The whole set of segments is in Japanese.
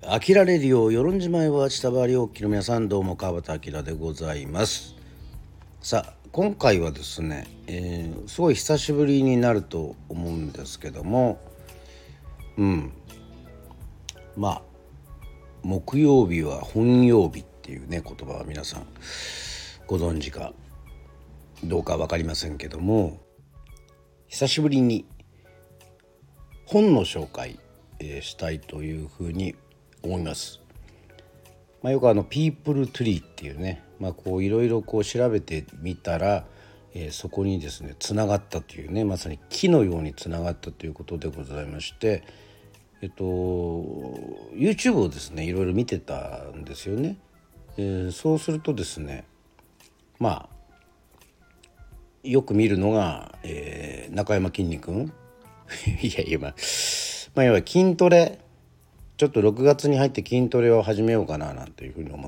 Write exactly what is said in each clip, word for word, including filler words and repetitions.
あきらレディオ与論島へは千葉りおきの皆さん、どうも川端明でございます。さあ今回はですね、えー、すごい久しぶりになると思うんですけども、うんまあ木曜日は本曜日っていうね言葉は皆さんご存知かどうか分かりませんけども、久しぶりに本の紹介、えーしたいというふうに思います。まあ、よくあのピープルトゥリーっていうね、まあ、こういろいろこう調べてみたら、えーそこにですねつながったというね、まさに木のようにつながったということでございまして、えっと YouTube をですねいろいろ見てたんですよね。えーそうするとですね、まあよく見るのが、えー中山きんに君いやいや、まあ、まあ要は筋トレ、ちょっとろくがつに入って筋トレを始めようかななんていうふうに思って、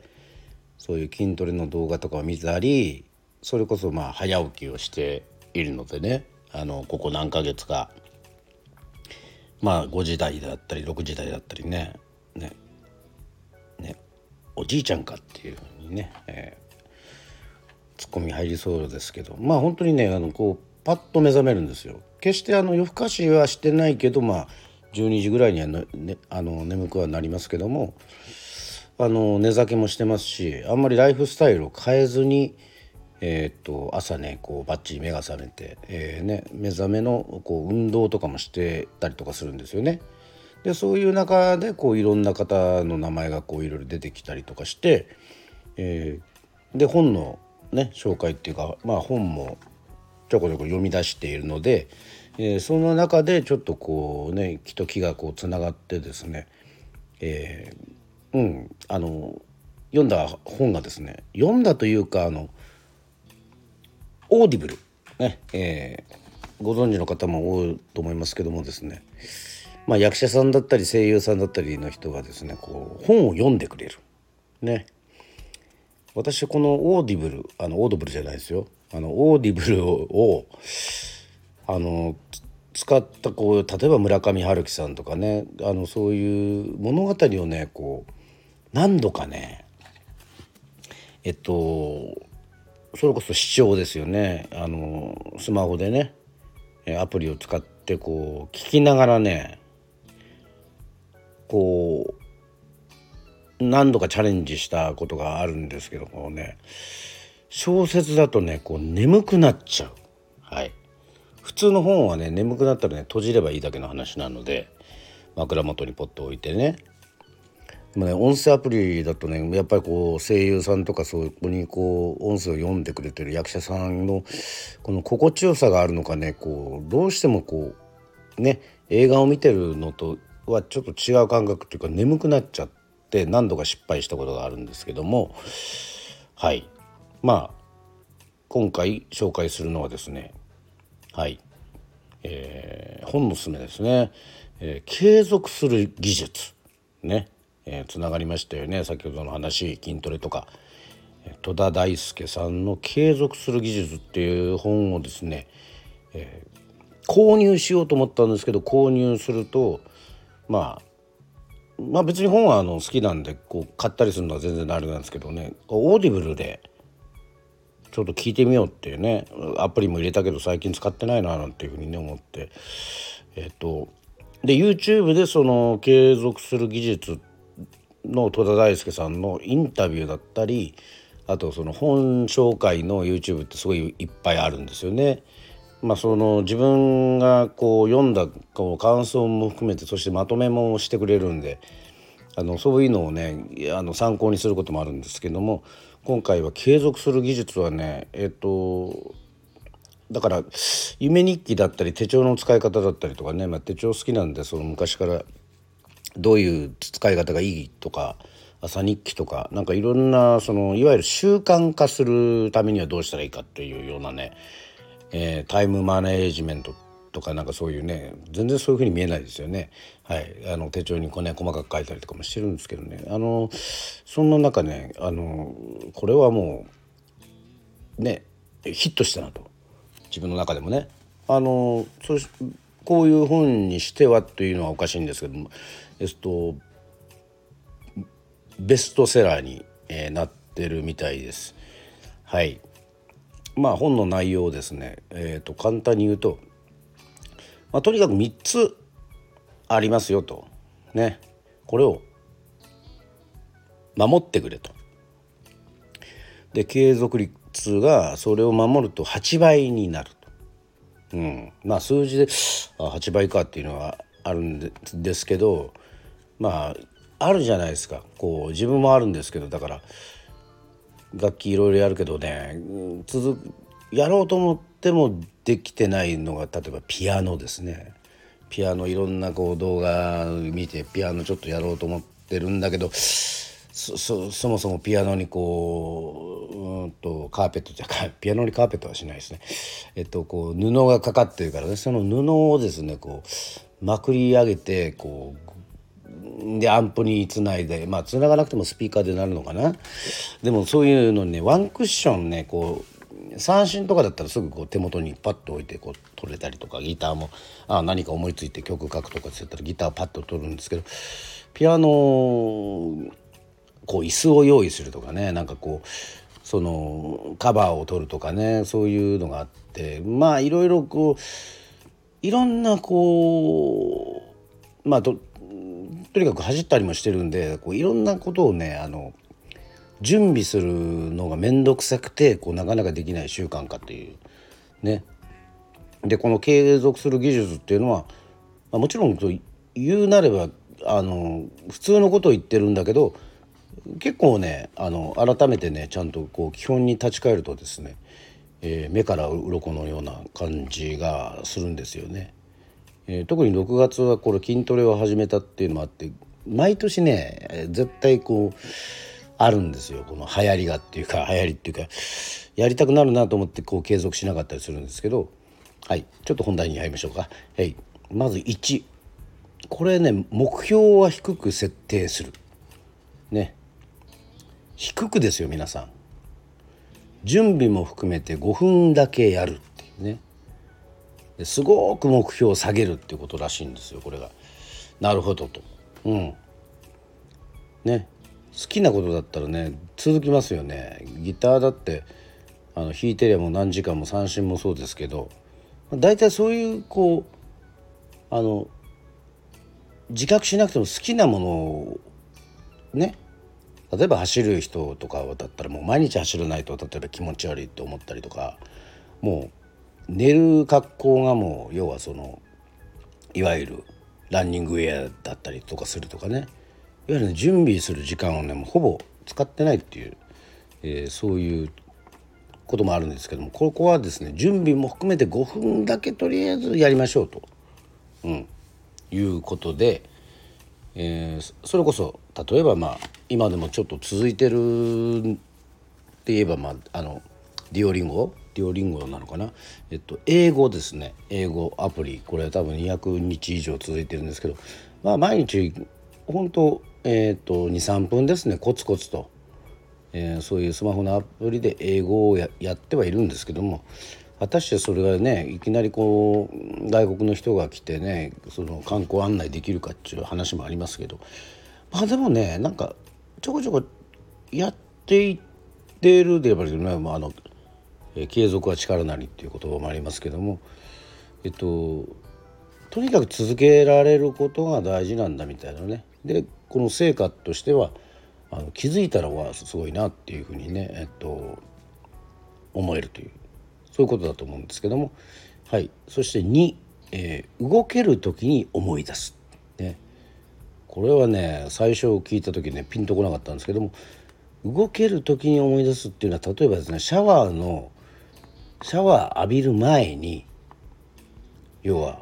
そういう筋トレの動画とかを見たり、それこそまあ早起きをしているのでね、あのここ何ヶ月か、まあごじ台だったりろくじ台だったりねねねおじいちゃんかっていうふうにね、えーツッコミ入りそうですけど、まあ本当にね、あのこうパッと目覚めるんですよ。決してあの夜更かしはしてないけど、まあじゅうにじぐらいにはね、ねあの眠くはなりますけども、あの寝酒もしてますし、あんまりライフスタイルを変えずに、えーっと朝ねこうバッチリ目が覚めて、えーね、目覚めのこう運動とかもしてたりとかするんですよね。でそういう中でこういろんな方の名前がこういろいろ出てきたりとかして、えーで本のね紹介っていうか、まあ本もちょこちょこ読み出しているので、えーその中でちょっとこうね木と木がこうつながってですね、えーうんあの読んだ本がですね、読んだというかあのオーディブルね、えーご存知の方も多いと思いますけどもですね、まあ、役者さんだったり声優さんだったりの人がですねこう本を読んでくれるね。私このオーディブル、あのオードブルじゃないですよ、あのオーディブルをあの使ったこう例えば村上春樹さんとかね、あのそういう物語をねこう何度かね、えっとそれこそ視聴ですよね、あのスマホでねアプリを使ってこう聞きながらね、こう何度かチャレンジしたことがあるんですけどもね、小説だとねこう眠くなっちゃう。はい。普通の本はね眠くなったらね閉じればいいだけの話なので、枕元にポッと置いてね。でもね音声アプリだとねやっぱりこう声優さんとかそこにこう音声を読んでくれてる役者さんのこの心地よさがあるのかね、こうどうしてもこうね映画を見てるのとはちょっと違う感覚っていうか、眠くなっちゃって何度か失敗したことがあるんですけども、はい。まあ今回紹介するのはですね、はい、えー本のすすめですね、えー継続する技術ね、えーつながりましたよね、先ほどの話筋トレとか。えー戸田大輔さんの継続する技術っていう本をですね、えー購入しようと思ったんですけど、購入するとまあまあ別に本はあの好きなんでこう買ったりするのは全然あれなんですけどね、オーディブルでちょっと聞いてみようっていうね、アプリも入れたけど最近使ってないななんていうふうにね思って、えっとで YouTube でその継続する技術の戸田大輔さんのインタビューだったり、あとその本紹介の YouTube ってすごいいっぱいあるんですよね。まあその自分がこう読んだこう感想も含めて、そしてまとめもしてくれるんで、あのそういうのをねあの参考にすることもあるんですけども、今回は継続する技術はね、えっとだから夢日記だったり手帳の使い方だったりとかね、まあ、手帳好きなんでその昔からどういう使い方がいいとか、朝日記とかなんかいろんなそのいわゆる習慣化するためにはどうしたらいいかっていうようなね、えータイムマネージメントとかなんかそういうね、全然そういう風に見えないですよね。はい、あの手帳にこうね細かく書いたりとかもしてるんですけどね、あのそんな中ね、あのこれはもうねヒットしたなと、自分の中でもね、あのそうしこういう本にしてはというのはおかしいんですけども、えっとベストセラーに、えー、なってるみたいです。はい。まあ本の内容をですね、えー、と簡単に言うと、まあ、とにかくみっつありますよとね、これを守ってくれと。で継続率がそれを守るとはちばいになると。うん、まあ数字であはちばいかっていうのはあるんでですけど、まああるじゃないですか。こう自分もあるんですけど、だから楽器いろいろやるけどね、うん続くやろうと思ってもできてないのが例えばピアノですね。ピアノいろんなこう動画見てピアノちょっとやろうと思ってるんだけど、そ, そ, そもそもピアノにこううんとカーペットじゃピアノにカーペットはしないですね。えっとこう布がかかってるからね、その布をですねこうまくり上げてこうでアンプにつないで、まあつながなくてもスピーカーでなるのかな。でもそういうのにねワンクッションねこう三振とかだったらすぐこう手元にパッと置いてこう取れたりとか、ギターもあ何か思いついて曲書くとかって言ったらギターパッと取るんですけど、ピアノこう椅子を用意するとかね、なんかこうそのカバーを取るとかね、そういうのがあって、まあいろいろこういろんなこうまあととにかく走ったりもしてるんで、こういろんなことをねあの準備するのが面倒くさくてこうなかなかできない習慣化っていうね。でこの継続する技術っていうのは、まあ、もちろんと言うなればあの普通のことを言ってるんだけど、結構ねあの改めてねちゃんとこう基本に立ち返るとですね、えー目から鱗のような感じがするんですよね。えー特にろくがつはこれ筋トレを始めたっていうのもあって、毎年ねえー絶対こうあるんですよ、この流行りがっていうか流行りっていうかやりたくなるなと思ってこう継続しなかったりするんですけど、はいちょっと本題に入りましょうか。はい、まずいち、これね目標は低く設定するね。低くですよ皆さん。準備も含めてごふんだけやるっていうね。ですごく目標を下げるっていうことらしいんですよ、これが。なるほどと。うんね、好きなことだったらね続きますよね。ギターだってあの弾いてりゃもう何時間も、三振もそうですけど、だいたいそういうこうあの自覚しなくても好きなものをね、例えば走る人とかだったらもう毎日走らないと例えば気持ち悪いって思ったりとか、もう寝る格好がもう要はそのいわゆるランニングウェアだったりとかするとかね、いわゆる、ね、準備する時間をねもうほぼ使ってないっていう、えーそういうこともあるんですけども、ここはですね準備も含めてごふんだけとりあえずやりましょうと、うん、いうことで、えーそれこそ例えばまあ今でもちょっと続いてるって言えば、まああのデュオリンゴデュオリンゴなのかな、えっと英語ですね、英語アプリ、これは多分にひゃくにち以上続いてるんですけど、まあ毎日本当えっとにさんぷんですね、コツコツと、えーそういうスマホのアプリで英語を や, やってはいるんですけども、果たしてそれがねいきなりこう外国の人が来てねその観光案内できるかっていう話もありますけど、まあでもねなんかちょこちょこやっていってるでやっぱりね、まあ、あのえー継続は力なりっていう言葉もありますけども、えっととにかく続けられることが大事なんだみたいなね。でこの成果としてはあの気づいたらはすごいなっていうふうにね、えっと、思えるというそういうことだと思うんですけども、はい、そしてに、えー動ける時に思い出す、ね、これはね最初聞いた時ねピンとこなかったんですけども、動ける時に思い出すっていうのは例えばですねシャワーのシャワー浴びる前に、要は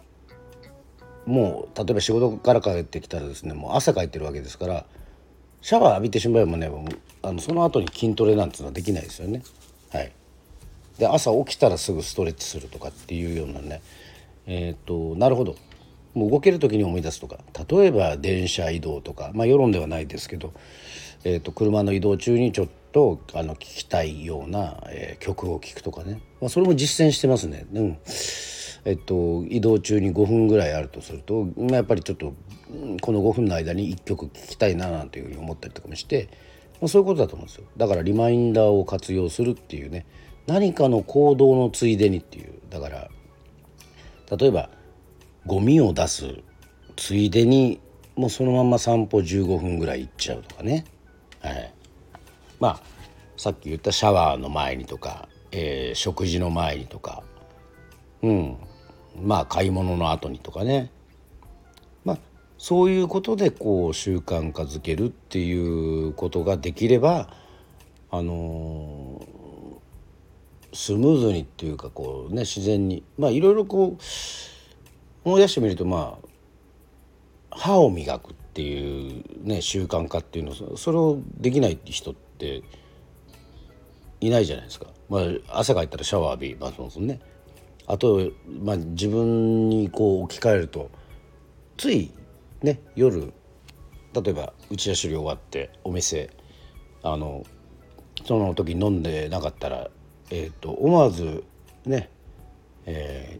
もう例えば仕事から帰ってきたらですねもう汗かいてるわけですから、シャワー浴びてしまえばねもうあのその後に筋トレなんていうのはできないですよね。はい、で朝起きたらすぐストレッチするとかっていうようなね、えーっとなるほど、もう動ける時に思い出すとか、例えば電車移動とか、まあ世論ではないですけど、えーっと車の移動中にちょっとあの聞きたいような、えー曲を聴くとかね、まあ、それも実践してますね。うんえっと、移動中にごふんぐらいあるとすると、まあ、やっぱりちょっとこのごふんの間にいっきょく聴きたいななんていうふうに思ったりとかもして、まあ、そういうことだと思うんですよ。だからリマインダーを活用するっていうね、何かの行動のついでにっていう。だから例えばゴミを出すついでにもうそのまま散歩じゅうごふんぐらい行っちゃうとかね、はい、まあさっき言ったシャワーの前にとか、えー、食事の前にとか、うん、まあ買い物の後にとかね、まあそういうことでこう習慣化づけるっていうことができれば、あのースムーズにっていうかこうね、自然にまあいろいろこう思い出してみると、まあ歯を磨くっていうね習慣化っていうの、それをできない人っていないじゃないですか。まあ朝帰ったらシャワー浴びますもんね。あと、まあ、自分にこう置き換えると、ついね夜例えば打ち出し終わってお店あのその時飲んでなかったら、えー、と思わずね、え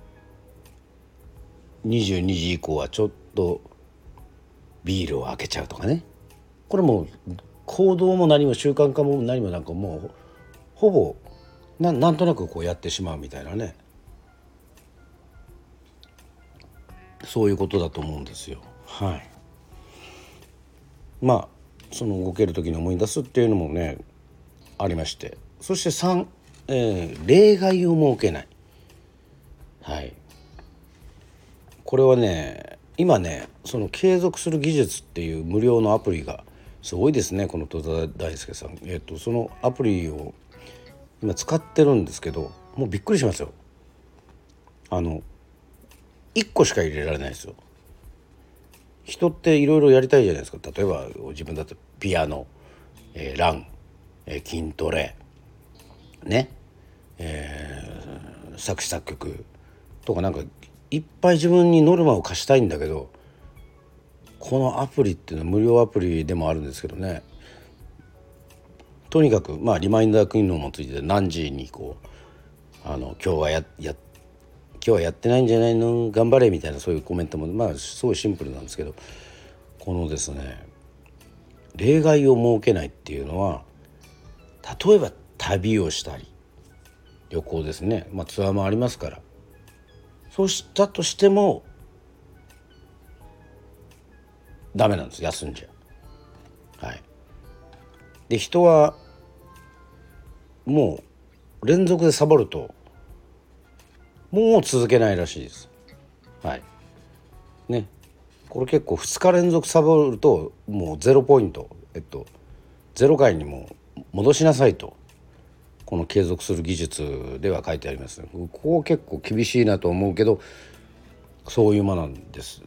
ー、にじゅうにじ以降はちょっとビールを開けちゃうとかね。これもう行動も何も習慣化も何もなんかもうほぼ な, なんとなくこうやってしまうみたいなね、そういうことだと思うんですよ。はい。まあその動ける時に思い出すっていうのもねありまして、そしてさん、えー例外を設けない。はい。これはね今ねその継続する技術っていう無料のアプリがすごいですね。この戸田大輔さん、えっとそのアプリを今使ってるんですけど、もうびっくりしますよ。あのいっこしか入れられないですよ。人っていろいろやりたいじゃないですか。例えば自分だとピアノ、えーラン、えー筋トレね、えー作詞作曲とかなんかいっぱい自分にノルマを課したいんだけど、このアプリっていうのは無料アプリでもあるんですけどね、とにかくまあリマインダー機能もついてて、何時にこうあの今日はやや今日はやってないんじゃないの頑張れみたいな、そういうコメントもまあすごいシンプルなんですけど、このですね例外を設けないっていうのは、例えば旅をしたり旅行ですね、まあ、ツアーもありますから、そうしたとしてもダメなんです、休んじゃ。はい。で人はもう連続でサボるともう続けないらしいです。はいね。これ結構ふつか連続サボるともうゼロポイント、えっとゼロ回にも戻しなさいと、この継続する技術では書いてあります。ここ結構厳しいなと思うけど、そういうものなんですって。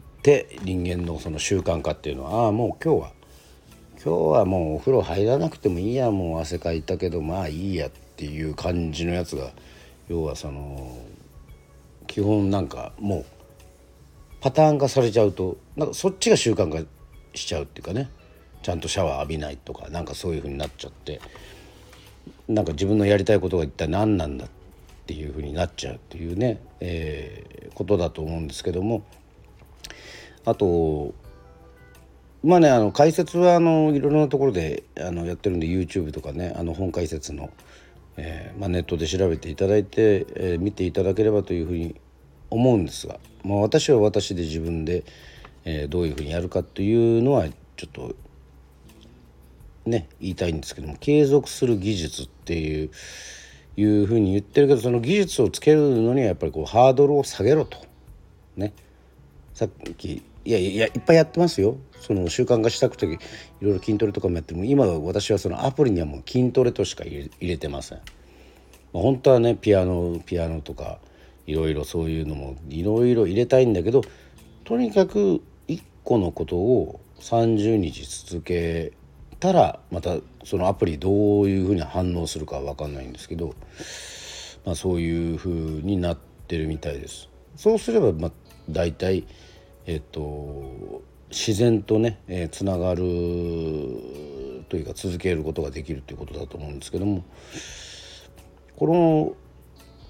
人間のその習慣化っていうのは、ああもう今日は今日はもうお風呂入らなくてもいいや、もう汗かいたけどまあいいやっていう感じのやつが、要はその基本なんかもうパターン化されちゃうと、なんかそっちが習慣化しちゃうっていうかね、ちゃんとシャワー浴びないとか、なんかそういう風になっちゃって、なんか自分のやりたいことが一体何なんだっていう風になっちゃうっていうね、えーことだと思うんですけども、あとまあね、あの解説はあのいろいろなところであのやってるんで、 YouTube とかね、あの本解説の、えーまあ、ネットで調べていただいて、えー見ていただければというふうに思うんですが、まあ、私は私で自分で、えーどういうふうにやるかというのはちょっとね言いたいんですけども、継続する技術っていういうふうに言ってるけど、その技術をつけるのにはやっぱりこうハードルを下げろとね。さっきいやいやいっぱいやってますよ。その習慣化したくていろいろ筋トレとかもやっても、今は私はそのアプリにはもう筋トレとしか入れ、入れてません。まあ、本当はねピアノピアノとかいろいろそういうのもいろいろ入れたいんだけど、とにかくいっこのことをさんじゅうにち続けたら、またそのアプリどういうふうに反応するかは分かんないんですけど、まあ、そういうふうになってるみたいです。そうすればまあ大体えっと自然とね、えー、つながるというか続けることができるということだと思うんですけども、この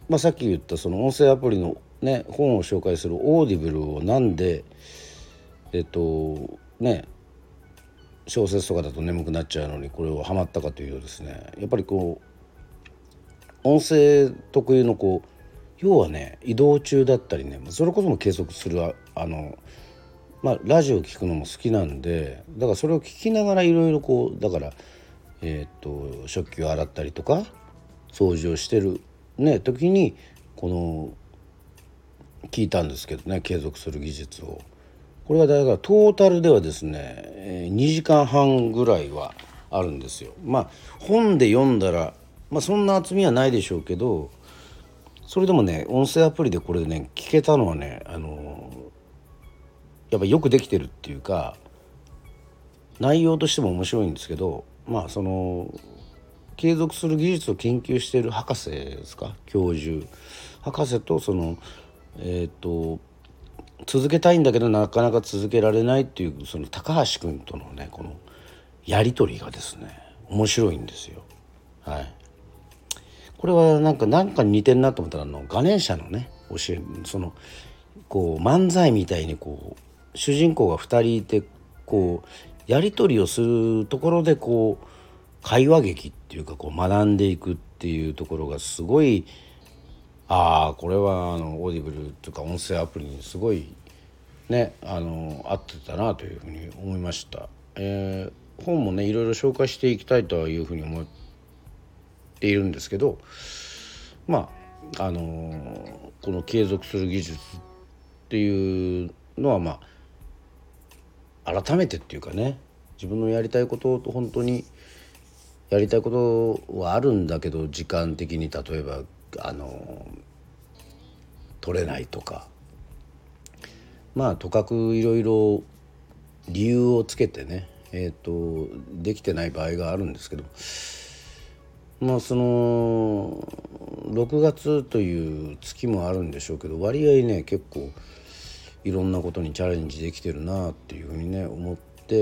まあ、さっき言ったその音声アプリの、ね、本を紹介するオーディブルをなんでえっとね小説とかだと眠くなっちゃうのにこれをハマったかというとですね、やっぱりこう音声特有のこう要はね移動中だったりね、それこそも継続するああのまあラジオを聞くのも好きなんで、だからそれを聞きながらいろいろこうだからえっと食器を洗ったりとか掃除をしてるね時にこの聞いたんですけどね、継続する技術を。これがだからトータルではですね、えーにじかんはんぐらいはあるんですよ。まあ本で読んだら、まあ、そんな厚みはないでしょうけど、それでもね音声アプリでこれでね聞けたのはね、あのやっぱよくできてるっていうか、内容としても面白いんですけど、まあその継続する技術を研究している博士ですか、教授博士とそのえっ、と続けたいんだけどなかなか続けられないっていうその高橋君とのねこのやり取りがですね面白いんですよ。はい、これはなんかなんかに似てるなと思ったらあのガネーシャのね教え、そのこう漫才みたいにこう主人公がふたりいてこうやり取りをするところでこう会話劇っていうかこう学んでいくっていうところがすごい、ああこれはあのオーディブルとか音声アプリにすごいねあの合ってたなというふうに思いました。えー、本もねいろいろ紹介していきたいというふうに思っているんですけど、まああのこの継続する技術っていうのはまあ改めてっていうかね、自分のやりたいことと本当にやりたいことはあるんだけど時間的に例えばあの取れないとか、まあとかくいろいろ理由をつけてねえっとできてない場合があるんですけど、まあそのろくがつという月もあるんでしょうけど、割合ね結構いろんなことにチャレンジできてるなっていうふうにね思って、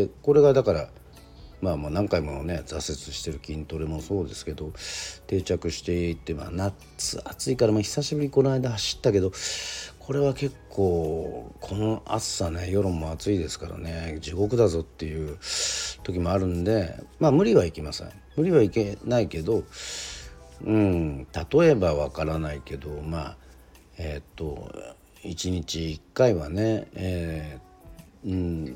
これがだからまあまあ何回もね挫折してる筋トレもそうですけど定着していって、まあ夏暑いからまあ久しぶりにこの間走ったけど、これは結構この暑さね世論も暑いですからね地獄だぞっていう時もあるんで、まあ無理はいきません、無理はいけないけど、うん例えばわからないけどまあえーっといちにちいっかいはね、えーうん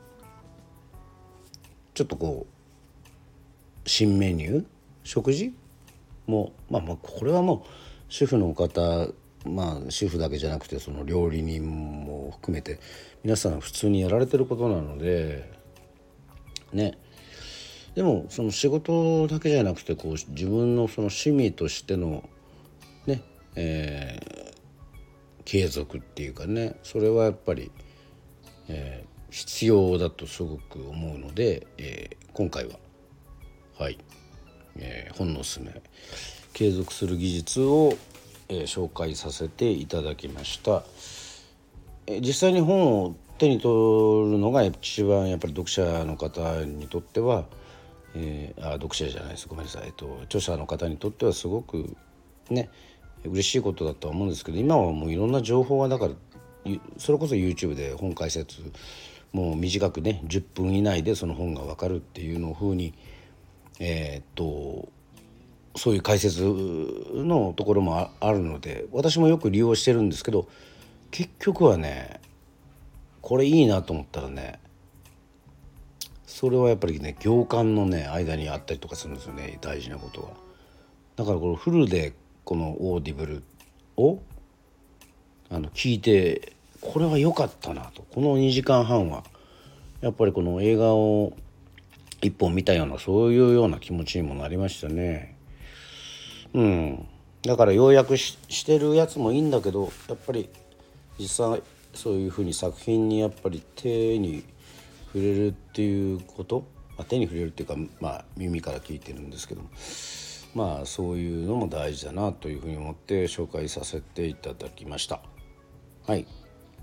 ちょっとこう新メニュー食事もまあまあこれはもう主婦の方、まあ主婦だけじゃなくてその料理人も含めて皆さん普通にやられてることなのでね。でもその仕事だけじゃなくてこう自分のその趣味としてのね、えー継続っていうかね、それはやっぱり、えー必要だとすごく思うので、えー今回ははい、えー本のおすすめ継続する技術を、えー紹介させていただきました。えー実際に本を手に取るのが一番やっぱり読者の方にとっては、えー、あ読者じゃないですごめんなさい、えっと、著者の方にとってはすごくね嬉しいことだとは思うんですけど、今はもういろんな情報がだからそれこそ YouTube で本解説もう短くねじゅっぷん以内でその本が分かるっていうのを風にえーっとそういう解説のところも あ, あるので私もよく利用してるんですけど、結局はねこれいいなと思ったらねそれはやっぱりね行間のね間にあったりとかするんですよね、大事なことは。だからこのフルでこのオーディブルをあの聞いてこれは良かったなと、このにじかんはんはやっぱりこの映画を一本見たようなそういうような気持ちにもなりましたね。うんだから要約 し, してるやつもいいんだけど、やっぱり実際そういうふうに作品にやっぱり手に触れるっていうこと、まあ、手に触れるっていうか、まあ、耳から聞いてるんですけども、まあそういうのも大事だなというふうに思って紹介させていただきました。はい。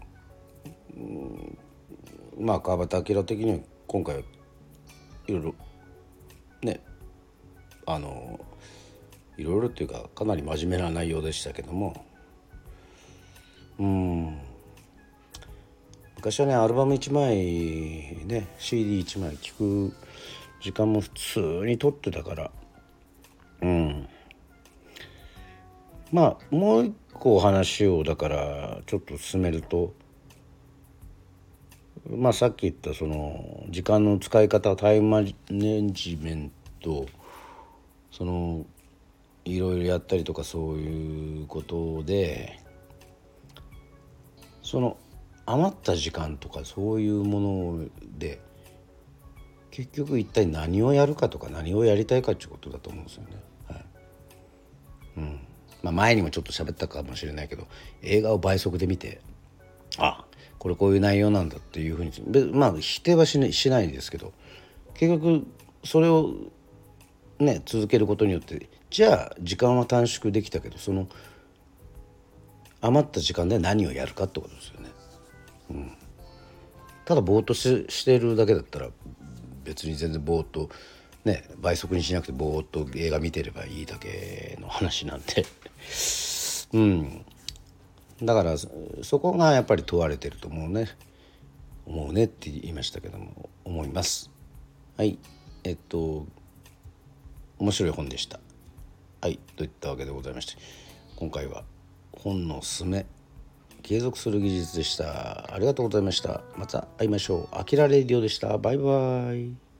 まあ川端明的には今回いろいろねあのいろいろっていうかかなり真面目な内容でしたけども、うん昔はねアルバムいちまいね シーディーいち 枚聴く時間も普通に撮ってたから、うんまあもう一個話をだからちょっと進めると、まあさっき言ったその時間の使い方タイムマネジメント、そのいろいろやったりとかそういうことで、その余った時間とかそういうもので結局一体何をやるかとか何をやりたいかっていうことだと思うんですよね。はいうんまあ、前にもちょっと喋ったかもしれないけど、映画を倍速で見て、あこれこういう内容なんだっていうふうにべまあ否定はしない、しないですけど、結局それをね続けることによってじゃあ時間は短縮できたけど、その余った時間で何をやるかってことですよね。ただぼーっとし、してるだけだったら別に全然ぼーっとね倍速にしなくてぼーっと映画見てればいいだけの話なんでうんだからそ、そこがやっぱり問われてると思うね思うねって言いましたけども思います。はいえっと面白い本でした。はいといったわけでございまして、今回は本のおすすめ継続する技術でした。ありがとうございました。また会いましょう。あきらレディオでした。バイバイ。